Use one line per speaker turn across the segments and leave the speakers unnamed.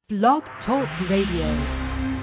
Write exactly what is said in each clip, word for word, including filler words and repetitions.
Blog Talk Radio.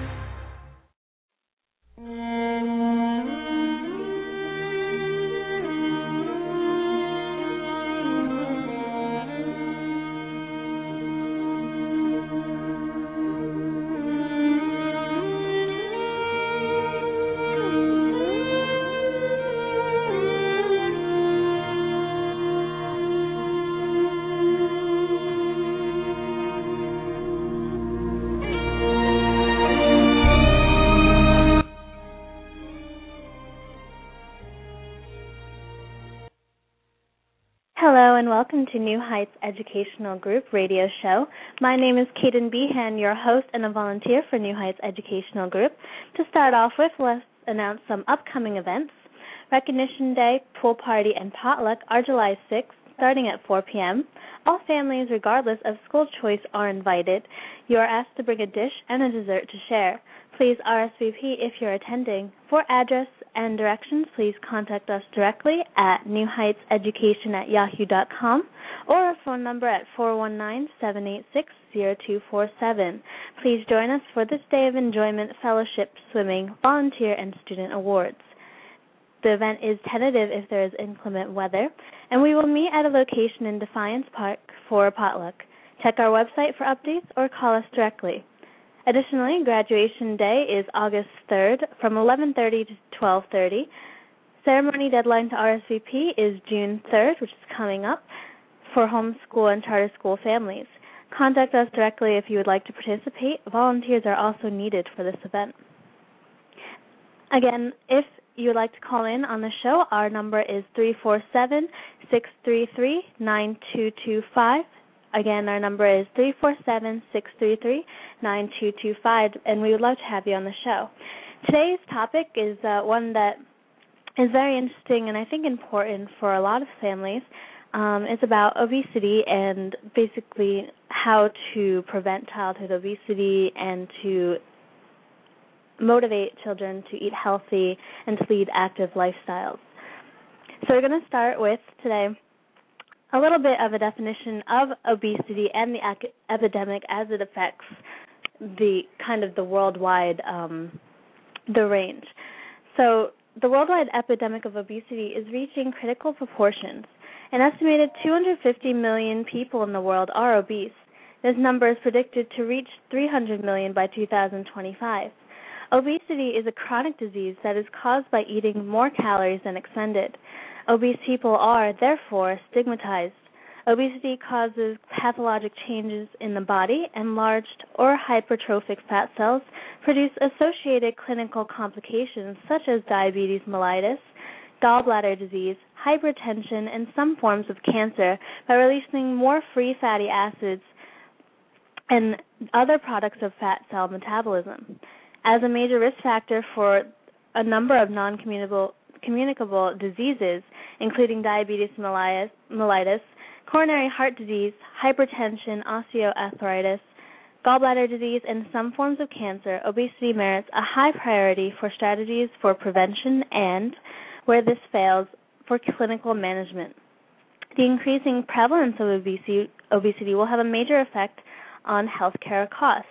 Hello and welcome to New Heights Educational Group radio show. My name is Kaden Behan, your host and a volunteer for New Heights Educational Group. To start off with, let's announce some upcoming events. Recognition Day, Pool Party, and Potluck are July sixth, starting at four p.m. All families, regardless of school choice, are invited. You are asked to bring a dish and a dessert to share. Please R S V P if you're attending. For address and directions, please contact us directly at newheightseducation at yahoo dot com or our phone number at four one nine, seven eight six, zero two four seven. Please join us for this day of enjoyment, fellowship, swimming, volunteer, and student awards. The event is tentative if there is inclement weather, and we will meet at a location in Defiance Park for a potluck. Check our website for updates or call us directly. Additionally, graduation day is August third from eleven thirty to twelve thirty. Ceremony deadline to R S V P is June third, which is coming up, for homeschool and charter school families. Contact us directly if you would like to participate. Volunteers are also needed for this event. Again, if you would like to call in on the show, our number is three four seven, six three three, nine two two five. Again, our number is three four seven, six three three, nine two two five, and we would love to have you on the show. Today's topic is uh, one that is very interesting and I think important for a lot of families. Um, it's about obesity and basically how to prevent childhood obesity and to motivate children to eat healthy and to lead active lifestyles. So we're going to start with today a little bit of a definition of obesity and the ac- epidemic as it affects the kind of the worldwide, um, the range. So the worldwide epidemic of obesity is reaching critical proportions. An estimated two hundred fifty million people in the world are obese. This number is predicted to reach three hundred million by two thousand twenty-five. Obesity is a chronic disease that is caused by eating more calories than expended. Obese people are, therefore, stigmatized. Obesity causes pathologic changes in the body. Enlarged or hypertrophic fat cells produce associated clinical complications such as diabetes mellitus, gallbladder disease, hypertension, and some forms of cancer by releasing more free fatty acids and other products of fat cell metabolism. As a major risk factor for a number of non-communicable communicable diseases, including diabetes mellitus, mellitus, coronary heart disease, hypertension, osteoarthritis, gallbladder disease, and some forms of cancer, obesity merits a high priority for strategies for prevention and, where this fails, for clinical management. The increasing prevalence of obesity, obesity will have a major effect on healthcare costs.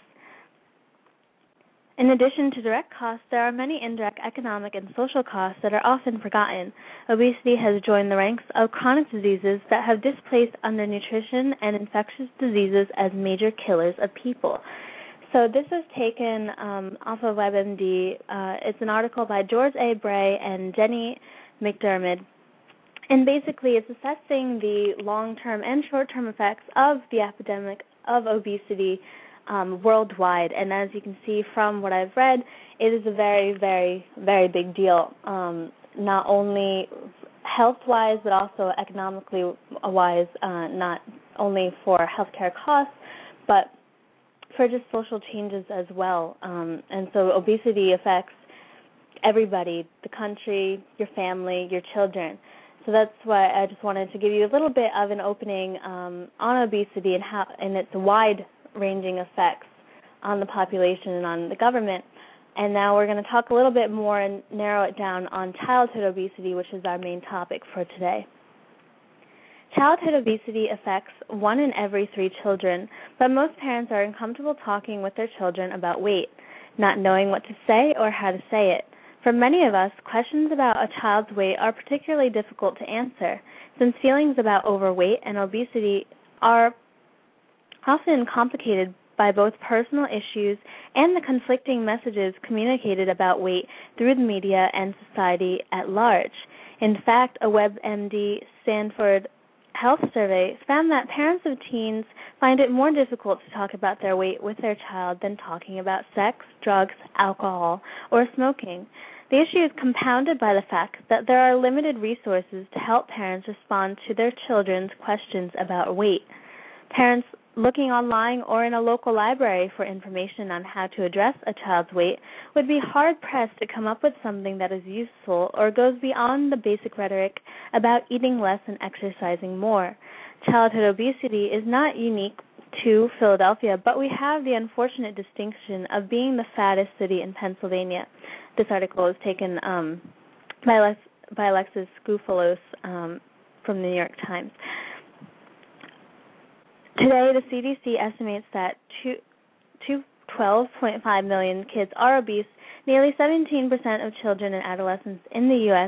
In addition to direct costs, there are many indirect economic and social costs that are often forgotten. Obesity has joined the ranks of chronic diseases that have displaced undernutrition and infectious diseases as major killers of people. So this is taken um, off of WebMD. Uh, it's an article by George A. Bray and Jenny McDermott. And basically it's assessing the long-term and short-term effects of the epidemic of obesity Um, worldwide, and as you can see from what I've read, it is a very, very, very big deal, um, not only health-wise, but also economically-wise, uh, not only for healthcare costs, but for just social changes as well. Um, and so obesity affects everybody, the country, your family, your children. So that's why I just wanted to give you a little bit of an opening um, on obesity and how and its wide ranging effects on the population and on the government. And now we're going to talk a little bit more and narrow it down on childhood obesity, which is our main topic for today. Childhood obesity affects one in every three children, but most parents are uncomfortable talking with their children about weight, not knowing what to say or how to say it. For many of us, questions about a child's weight are particularly difficult to answer, since feelings about overweight and obesity are often complicated by both personal issues and the conflicting messages communicated about weight through the media and society at large. In fact, a WebMD Stanford Health survey found that parents of teens find it more difficult to talk about their weight with their child than talking about sex, drugs, alcohol, or smoking. The issue is compounded by the fact that there are limited resources to help parents respond to their children's questions about weight. Parents looking online or in a local library for information on how to address a child's weight would be hard-pressed to come up with something that is useful or goes beyond the basic rhetoric about eating less and exercising more. Childhood obesity is not unique to Philadelphia, but we have the unfortunate distinction of being the fattest city in Pennsylvania. This article is taken um, by, Alex, by Alexis Skoufalos um, from the New York Times. Today, the C D C estimates that twelve point five million kids are obese, nearly seventeen percent of children and adolescents in the U S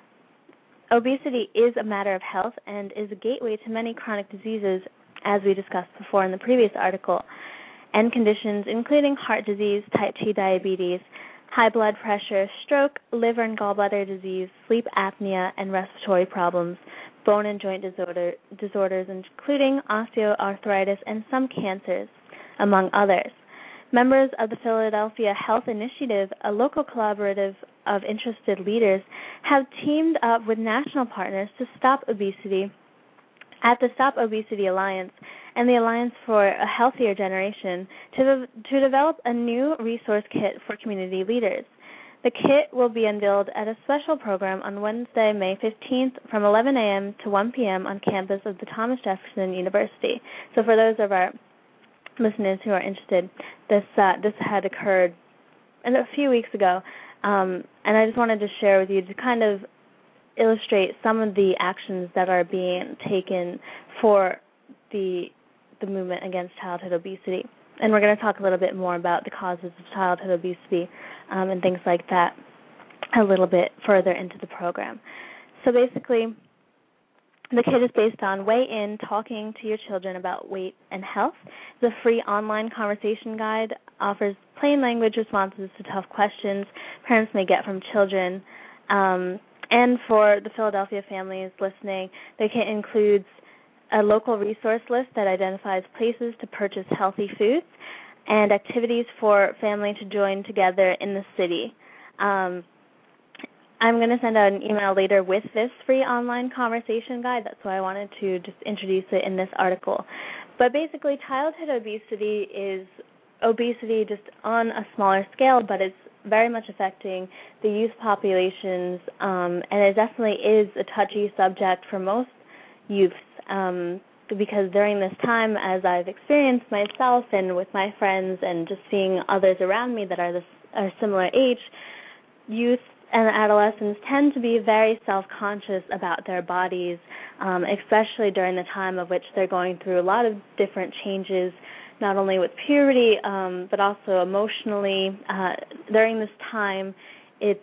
Obesity is a matter of health and is a gateway to many chronic diseases, as we discussed before in the previous article, and conditions including heart disease, type two diabetes, high blood pressure, stroke, liver and gallbladder disease, sleep apnea, and respiratory problems, bone and joint disorder, disorders, including osteoarthritis and some cancers, among others. Members of the Philadelphia Health Initiative, a local collaborative of interested leaders, have teamed up with national partners to stop obesity at the Stop Obesity Alliance and the Alliance for a Healthier Generation to, to develop a new resource kit for community leaders. The kit will be unveiled at a special program on Wednesday, May fifteenth from eleven a.m. to one p.m. on campus of the Thomas Jefferson University. So for those of our listeners who are interested, this uh, this had occurred a few weeks ago, um, and I just wanted to share with you to kind of illustrate some of the actions that are being taken for the the movement against childhood obesity. And we're going to talk a little bit more about the causes of childhood obesity um, and things like that a little bit further into the program. So basically, the kit is based on Weigh In, Talking to Your Children About Weight and Health. The free online conversation guide offers plain language responses to tough questions parents may get from children. Um, and for the Philadelphia families listening, the kit includes a local resource list that identifies places to purchase healthy foods and activities for family to join together in the city. Um, I'm going to send out an email later with this free online conversation guide. That's why I wanted to just introduce it in this article. But basically, childhood obesity is obesity just on a smaller scale, but it's very much affecting the youth populations, um, and it definitely is a touchy subject for most youths, um, because during this time, as I've experienced myself and with my friends and just seeing others around me that are this are similar age, youth and adolescents tend to be very self-conscious about their bodies, um, especially during the time of which they're going through a lot of different changes, not only with puberty, um, but also emotionally. Uh, during this time, it's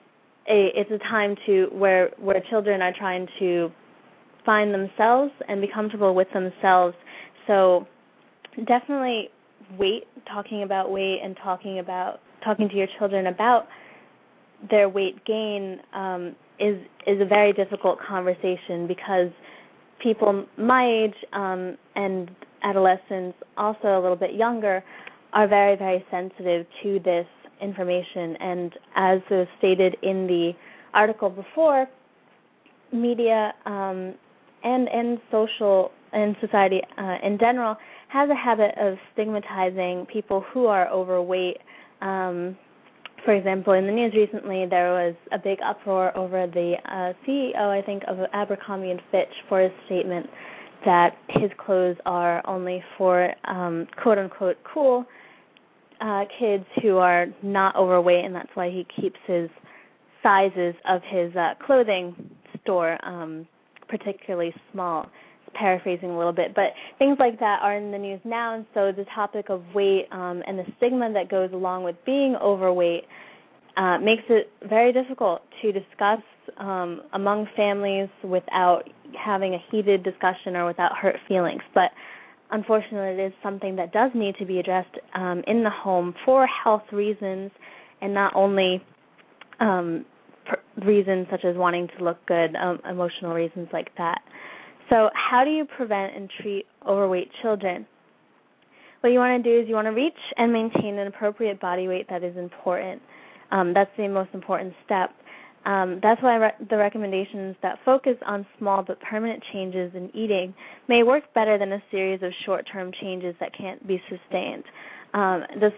a it's a time to where where children are trying to find themselves and be comfortable with themselves. So definitely weight, talking about weight and talking about talking to your children about their weight gain um, is is a very difficult conversation, because people my age um, and adolescents, also a little bit younger, are very, very sensitive to this information. And as was stated in the article before, media um, and and social and society uh, in general has a habit of stigmatizing people who are overweight. Um, for example, in the news recently, there was a big uproar over the uh, C E O, I think, of Abercrombie and Fitch for his statement that his clothes are only for um, quote-unquote cool uh, kids who are not overweight, and that's why he keeps his sizes of his uh, clothing store um, particularly small. paraphrasing a little bit, but things like that are in the news now, and so the topic of weight um, and the stigma that goes along with being overweight uh, makes it very difficult to discuss um, among families without having a heated discussion or without hurt feelings. But unfortunately, it is something that does need to be addressed um, in the home for health reasons, and not only um, per- reasons such as wanting to look good, um, emotional reasons like that. So how do you prevent and treat overweight children? What you want to do is you want to reach and maintain an appropriate body weight that is important. Um, that's the most important step. Um, that's why re- the recommendations that focus on small but permanent changes in eating may work better than a series of short-term changes that can't be sustained. Um, just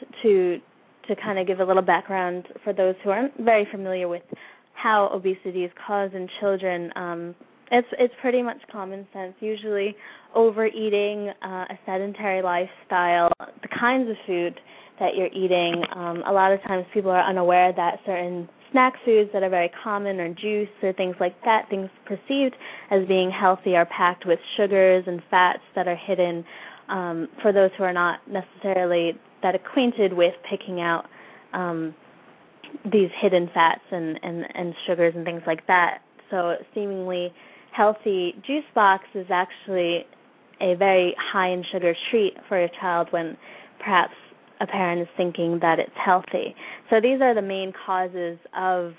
to to kind of give a little background for those who aren't very familiar with how obesity is caused in children, um, it's it's pretty much common sense. Usually overeating, uh, a sedentary lifestyle, the kinds of food that you're eating. Um, a lot of times people are unaware that certain snack foods that are very common, or juice or things like that, things perceived as being healthy, are packed with sugars and fats that are hidden. Um, for those who are not necessarily that acquainted with picking out um, these hidden fats and, and, and sugars and things like that. So seemingly healthy juice box is actually a very high in sugar treat for a child when perhaps a parent is thinking that it's healthy. So these are the main causes of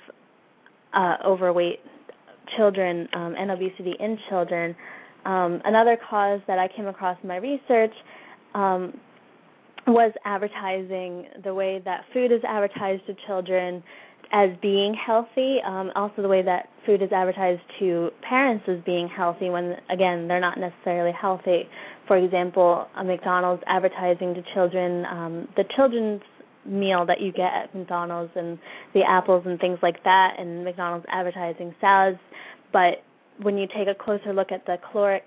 uh, overweight children um, and obesity in children. Um, another cause that I came across in my research um, was advertising, the way that food is advertised to children as being healthy, um, also the way that food is advertised to parents as being healthy when, again, they're not necessarily healthy. For example, a McDonald's advertising to children, um, the children's meal that you get at McDonald's and the apples and things like that, and McDonald's advertising salads. But when you take a closer look at the caloric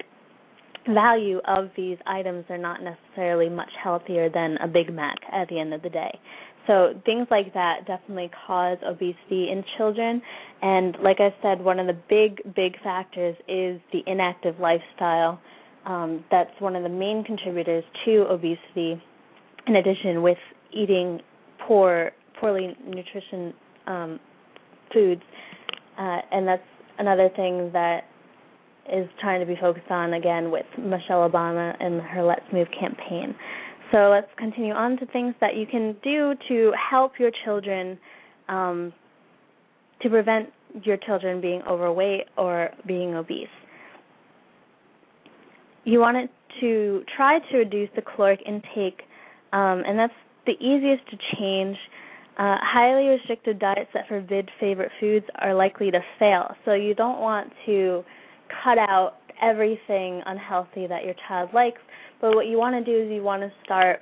value of these items, they're not necessarily much healthier than a Big Mac at the end of the day. So things like that definitely cause obesity in children. And like I said, one of the big, big factors is the inactive lifestyle. Um, that's one of the main contributors to obesity, in addition with eating poor, poorly nutrition um, foods. Uh, and that's another thing that is trying to be focused on, again, with Michelle Obama and her Let's Move campaign. So let's continue on to things that you can do to help your children, um, to prevent your children being overweight or being obese. You want it to try to reduce the caloric intake, um, and that's the easiest to change. Uh, highly restricted diets that forbid favorite foods are likely to fail. So you don't want to cut out everything unhealthy that your child likes, but what you want to do is you want to start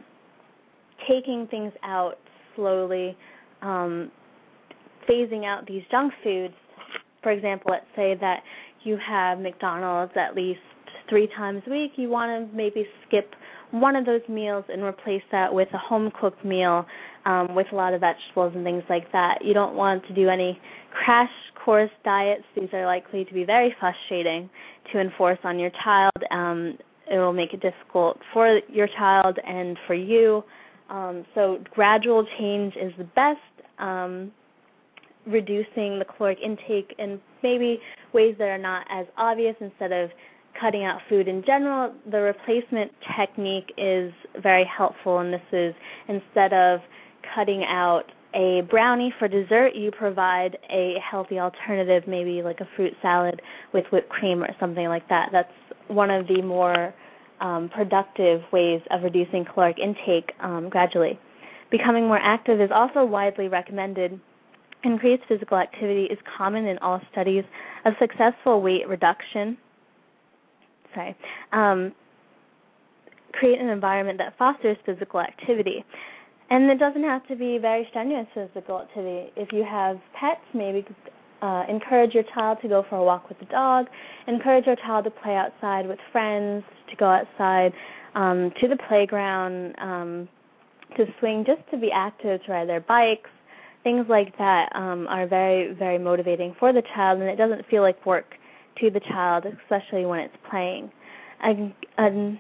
taking things out slowly, um, phasing out these junk foods. For example, let's say that you have McDonald's at least three times a week. You want to maybe skip one of those meals and replace that with a home-cooked meal um, with a lot of vegetables and things like that. You don't want to do any crash course diets. These are likely to be very frustrating to enforce on your child. Um, it will make it difficult for your child and for you. Um, so gradual change is the best. Um, reducing the caloric intake in maybe ways that are not as obvious instead of cutting out food in general. The replacement technique is very helpful, and this is instead of cutting out a brownie for dessert, you provide a healthy alternative, maybe like a fruit salad with whipped cream or something like that. That's one of the more um, productive ways of reducing caloric intake um, gradually. Becoming more active is also widely recommended. Increased physical activity is common in all studies of successful weight reduction. Sorry. Um, create an environment that fosters physical activity. And it doesn't have to be very strenuous physical activity. If you have pets, maybe uh, encourage your child to go for a walk with the dog. Encourage your child to play outside with friends, to go outside um, to the playground, um, to swing, just to be active, to ride their bikes. Things like that um, are very, very motivating for the child, and it doesn't feel like work to the child, especially when it's playing. Um, um,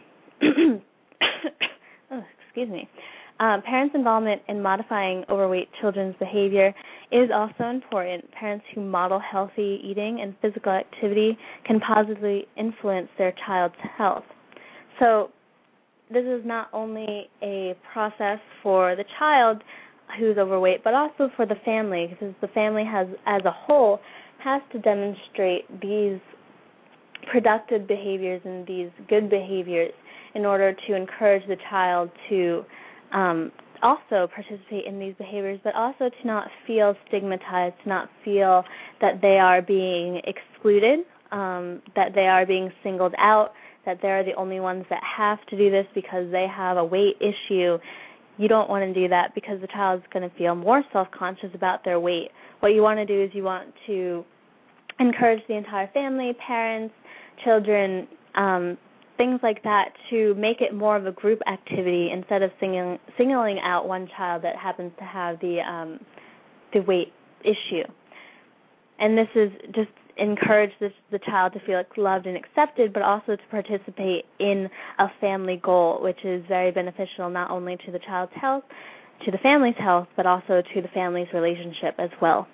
oh, excuse me. Um, parents' involvement in modifying overweight children's behavior is also important. Parents who model healthy eating and physical activity can positively influence their child's health. So this is not only a process for the child who's overweight, but also for the family, because the family has, as a whole, has to demonstrate these productive behaviors and these good behaviors in order to encourage the child to um, also participate in these behaviors, but also to not feel stigmatized, to not feel that they are being excluded, um, that they are being singled out, that they're the only ones that have to do this because they have a weight issue. You don't want to do that because the child's going to feel more self-conscious about their weight. What you want to do is you want to encourage the entire family, parents, children, um, things like that, to make it more of a group activity instead of singling, singling out one child that happens to have the um, the weight issue. And this is just encourage this, the child to feel loved and accepted, but also to participate in a family goal, which is very beneficial not only to the child's health, to the family's health, but also to the family's relationship as well.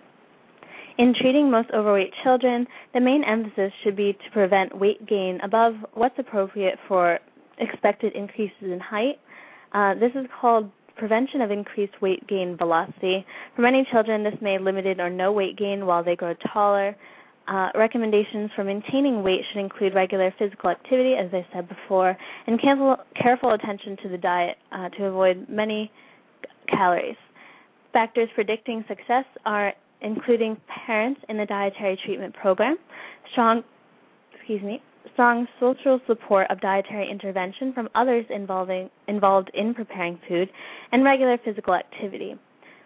In treating most overweight children, the main emphasis should be to prevent weight gain above what's appropriate for expected increases in height. Uh, this is called prevention of increased weight gain velocity. For many children, this may limited or no weight gain while they grow taller. Uh, recommendations for maintaining weight should include regular physical activity, as I said before, and careful, careful attention to the diet uh, to avoid many calories. Factors predicting success are including parents in the dietary treatment program, strong, excuse me, strong social support of dietary intervention from others involving involved in preparing food, and regular physical activity.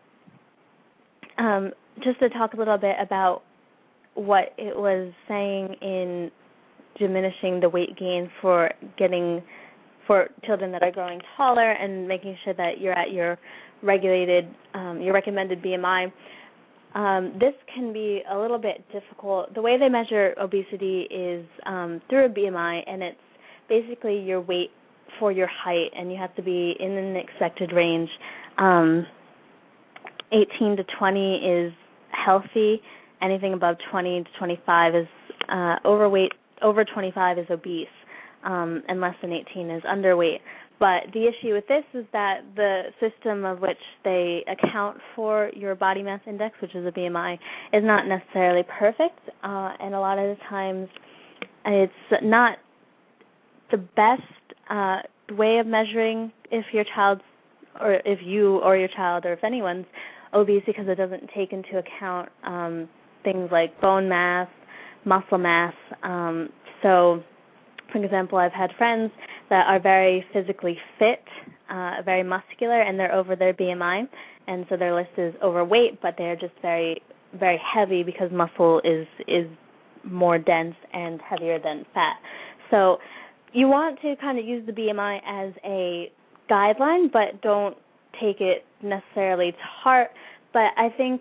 Um, just to talk a little bit about what it was saying in diminishing the weight gain for getting for children that are growing taller and making sure that you're at your regulated, um, your recommended B M I. Um, this can be a little bit difficult. The way they measure obesity is um, through a B M I, and it's basically your weight for your height, and you have to be in an expected range. Um, eighteen to twenty is healthy. Anything above twenty to twenty-five is uh, overweight. Over twenty-five is obese, um, and less than eighteen is underweight. But the issue with this is that the system of which they account for your body mass index, which is a B M I, is not necessarily perfect, uh, and a lot of the times it's not the best uh, way of measuring if your child's, or if you or your child or if anyone's obese, because it doesn't take into account um, things like bone mass, muscle mass. Um, so, for example, I've had friends that are very physically fit, uh, very muscular, and they're over their B M I, and so their list is overweight, but they're just very, very heavy because muscle is is more dense and heavier than fat. So you want to kind of use the B M I as a guideline, but don't take it necessarily to heart. But I think,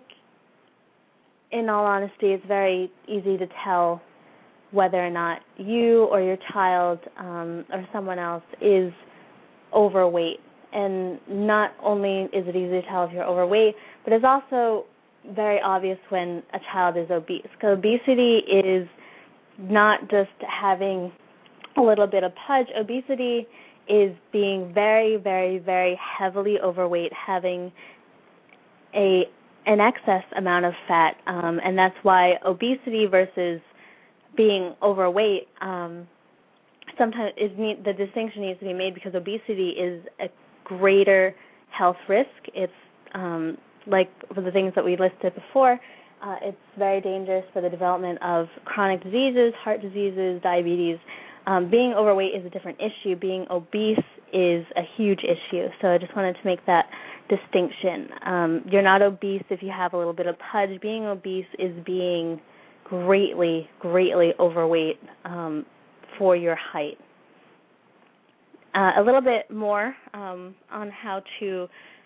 in all honesty, it's very easy to tell whether or not you or your child um, or someone else is overweight. And not only is it easy to tell if you're overweight, but it's also very obvious when a child is obese. Because obesity is not just having a little bit of pudge. Obesity is being very, very, very heavily overweight, having a an excess amount of fat, um, and that's why obesity versus being overweight, um, sometimes is need, the distinction needs to be made, because obesity is a greater health risk. It's um, like for the things that we listed before, uh, it's very dangerous for the development of chronic diseases, heart diseases, diabetes. Um, being overweight is a different issue. Being obese is a huge issue. So I just wanted to make that distinction. Um, you're not obese if you have a little bit of pudge. Being obese is being greatly, greatly overweight um, for your height. Uh, a little bit more um, on how to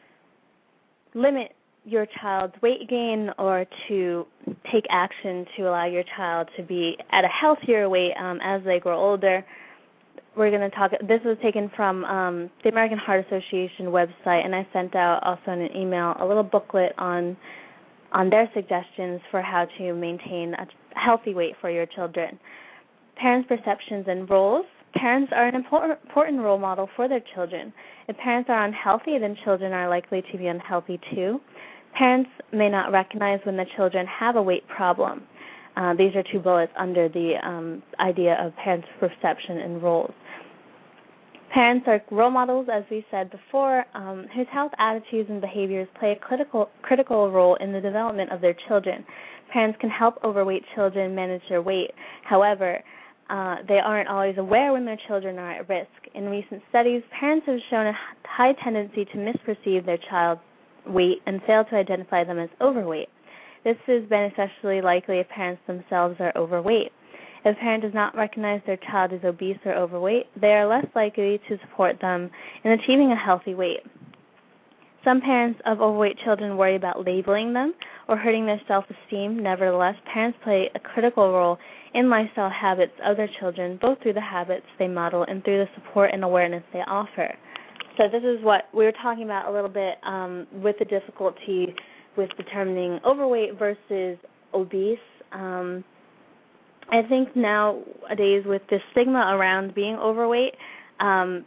limit your child's weight gain or to take action to allow your child to be at a healthier weight um, as they grow older. we're going to talk. This was taken from um, the American Heart Association website, and I sent out also in an email a little booklet on on their suggestions for how to maintain a healthy weight for your children. Parents' perceptions and roles. Parents are an important, important role model for their children. If parents are unhealthy, then children are likely to be unhealthy too. Parents may not recognize when the children have a weight problem. Uh, these are two bullets under the um, idea of parents' perception and roles. Parents are role models, as we said before, um, whose health attitudes and behaviors play a critical critical role in the development of their children. Parents can help overweight children manage their weight. However, uh, they aren't always aware when their children are at risk. In recent studies, parents have shown a high tendency to misperceive their child's weight and fail to identify them as overweight. This has been especially likely if parents themselves are overweight. If a parent does not recognize their child as obese or overweight, they are less likely to support them in achieving a healthy weight. Some parents of overweight children worry about labeling them or hurting their self-esteem. Nevertheless, parents play a critical role in lifestyle habits of their children, both through the habits they model and through the support and awareness they offer. So this is what we were talking about a little bit um, with the difficulty with determining overweight versus obese. Um, I think nowadays with the stigma around being overweight, um,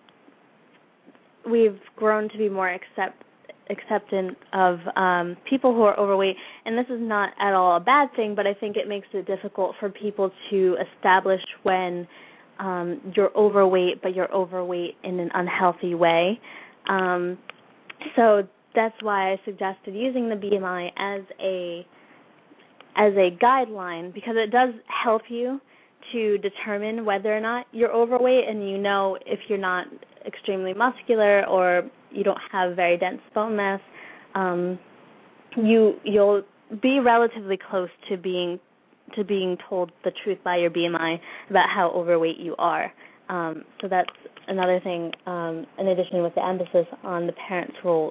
we've grown to be more accept, acceptant of um, people who are overweight, and this is not at all a bad thing, but I think it makes it difficult for people to establish when um, you're overweight, but you're overweight in an unhealthy way. Um, so that's why I suggested using the B M I as a as a guideline, because it does help you to determine whether or not you're overweight, and you know if you're not extremely muscular or you don't have very dense bone mass, um, you you'll be relatively close to being to being told the truth by your B M I about how overweight you are. Um, so that's another thing, um, in addition with the emphasis on the parents' roles.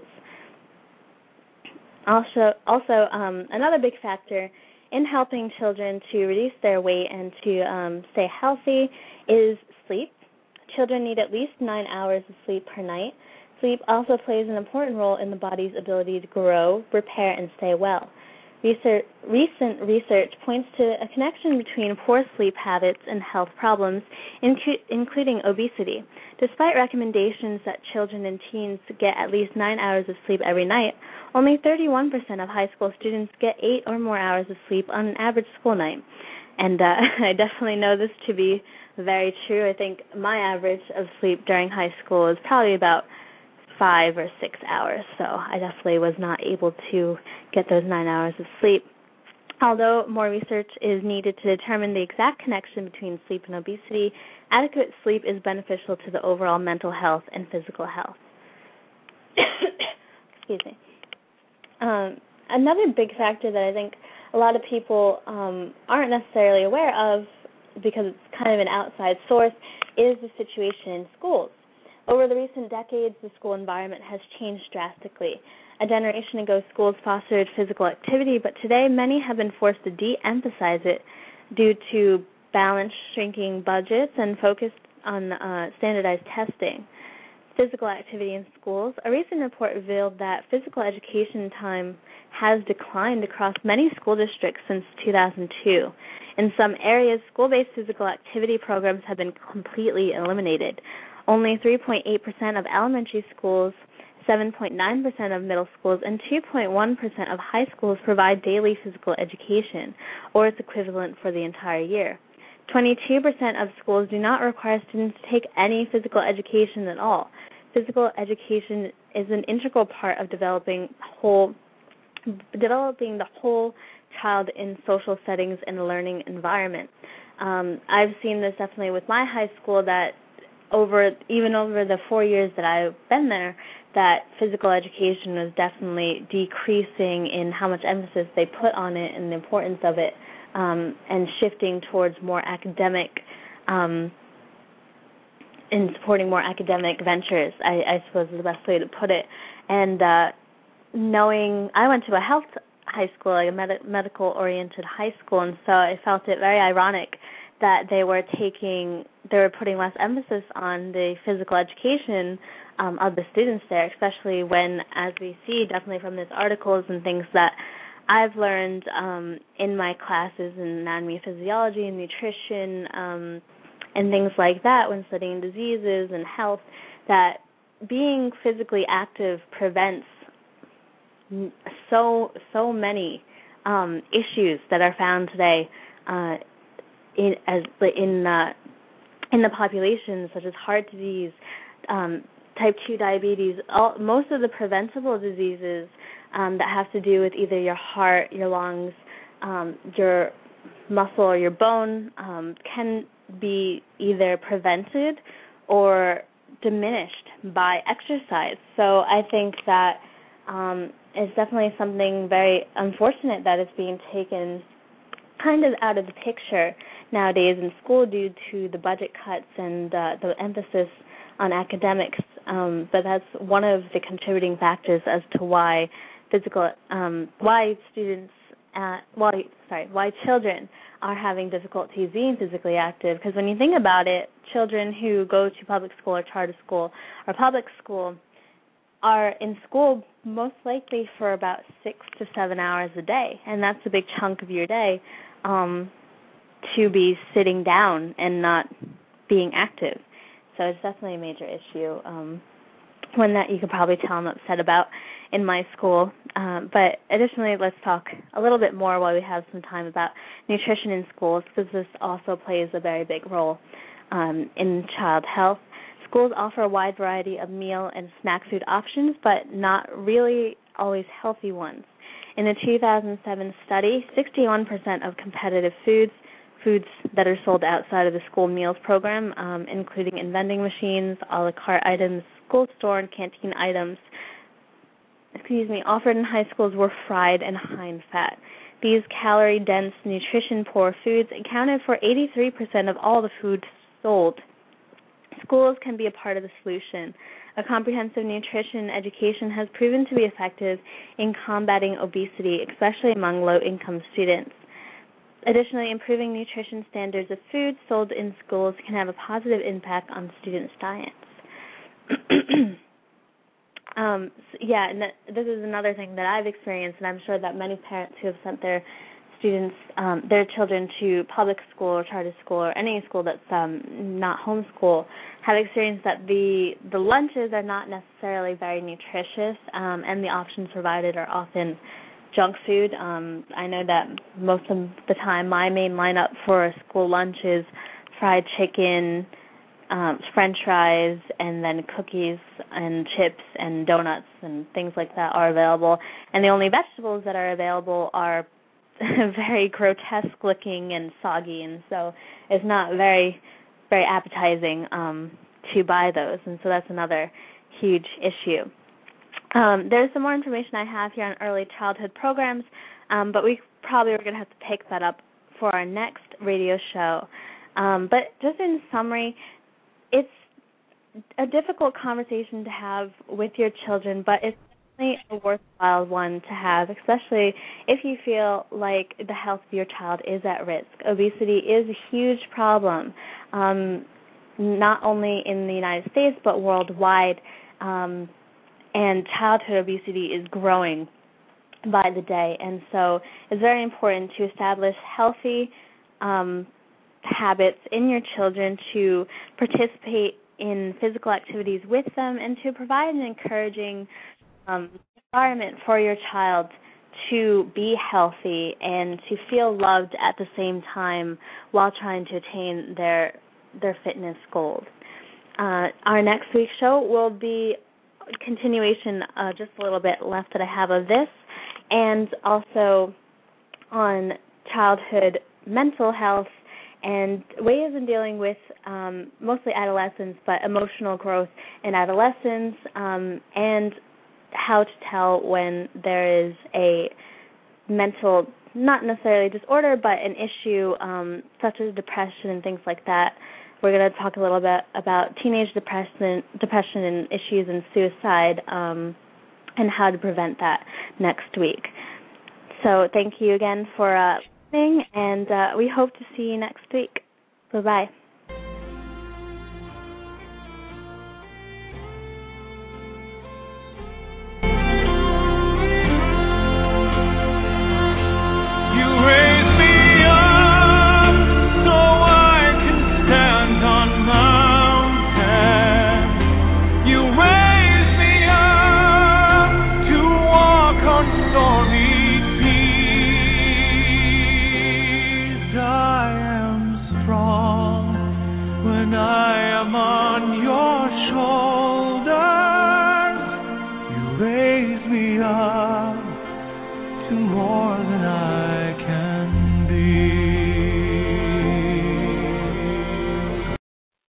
Also, also um, another big factor in helping children to reduce their weight and to um, stay healthy is sleep. Children need at least nine hours of sleep per night. Sleep also plays an important role in the body's ability to grow, repair, and stay well. Research, recent research points to a connection between poor sleep habits and health problems, incu- including obesity. Despite recommendations that children and teens get at least nine hours of sleep every night, only thirty-one percent of high school students get eight or more hours of sleep on an average school night. And uh, I definitely know this to be very true. I think my average of sleep during high school is probably about five or six hours, so I definitely was not able to get those nine hours of sleep. Although more research is needed to determine the exact connection between sleep and obesity, adequate sleep is beneficial to the overall mental health and physical health. Excuse me. Um, another big factor that I think a lot of people um, aren't necessarily aware of, because it's kind of an outside source, is the situation in schools. Over the recent decades, the school environment has changed drastically. A generation ago, schools fostered physical activity, but today many have been forced to de-emphasize it due to balanced shrinking budgets and focus on uh, standardized testing. Physical activity in schools. A recent report revealed that physical education time has declined across many school districts since two thousand two. In some areas, school-based physical activity programs have been completely eliminated. Only three point eight percent of elementary schools, seven point nine percent of middle schools, and two point one percent of high schools provide daily physical education, or its equivalent for the entire year. twenty-two percent of schools do not require students to take any physical education at all. Physical education is an integral part of developing whole, developing the whole child in social settings and a learning environment. Um, I've seen this definitely with my high school, that over even over the four years that I've been there, that physical education was definitely decreasing in how much emphasis they put on it and the importance of it, um, and shifting towards more academic, um, in supporting more academic ventures, I, I suppose is the best way to put it. And uh, knowing, I went to a health high school, like a med- medical-oriented high school, and so I felt it very ironic that they were taking, they were putting less emphasis on the physical education um, of the students there, especially when, as we see definitely from these articles and things that I've learned um, in my classes in anatomy, physiology, and nutrition, um, and things like that when studying diseases and health, that being physically active prevents so so many um, issues that are found today uh, in as in uh, in the population, such as heart disease, um, type two diabetes, all, most of the preventable diseases um, that have to do with either your heart, your lungs, um, your muscle, or your bone um, can be either prevented or diminished by exercise. So I think that um, it's definitely something very unfortunate that is being taken kind of out of the picture nowadays in school due to the budget cuts and uh, the emphasis on academics. Um, but that's one of the contributing factors as to why physical, um, why students, uh, why sorry, why children are having difficulties being physically active. Because when you think about it, children who go to public school or charter school or public school are in school most likely for about six to seven hours a day, and that's a big chunk of your day um, to be sitting down and not being active. So it's definitely a major issue, um, one that you could probably tell I'm upset about in my school. Um, but additionally, let's talk a little bit more while we have some time about nutrition in schools, because this also plays a very big role um, in child health. Schools offer a wide variety of meal and snack food options, but not really always healthy ones. In a two thousand seven study, sixty-one percent of competitive foods, foods that are sold outside of the school meals program, um, including in vending machines, a la carte items, school store and canteen items, excuse me, offered in high schools were fried and high in fat. These calorie-dense, nutrition-poor foods accounted for eighty-three percent of all the food sold. Schools can be a part of the solution. A comprehensive nutrition education has proven to be effective in combating obesity, especially among low-income students. Additionally, improving nutrition standards of food sold in schools can have a positive impact on students' diets. um, so yeah, and this is another thing that I've experienced, and I'm sure that many parents who have sent their students, um, their children to public school or charter school or any school that's um, not homeschool have experienced that the the lunches are not necessarily very nutritious, um, and the options provided are often junk food. Um, I know that most of the time my main lineup for a school lunch is fried chicken, um, French fries, and then cookies and chips and donuts and things like that are available. And the only vegetables that are available are very grotesque looking and soggy, and so it's not very, very appetizing um, to buy those. And so that's another huge issue. Um, there's some more information I have here on early childhood programs, um, but we probably are going to have to pick that up for our next radio show. Um, but just in summary, it's a difficult conversation to have with your children, but it's definitely a worthwhile one to have, especially if you feel like the health of your child is at risk. Obesity is a huge problem, um, not only in the United States but worldwide. Um, And childhood obesity is growing by the day. And so it's very important to establish healthy um, habits in your children, to participate in physical activities with them, and to provide an encouraging um, environment for your child to be healthy and to feel loved at the same time while trying to attain their their fitness goals. Uh, our next week's show will be continuation, uh, just a little bit left that I have of this, and also on childhood mental health and ways in dealing with um, mostly adolescents, but emotional growth in adolescence, um, and how to tell when there is a mental, not necessarily disorder, but an issue um, such as depression and things like that. We're going to talk a little bit about teenage depression, depression and issues and suicide, um, and how to prevent that next week. So thank you again for uh, listening, and uh, we hope to see you next week. Bye-bye.
Raise me up to more than I can.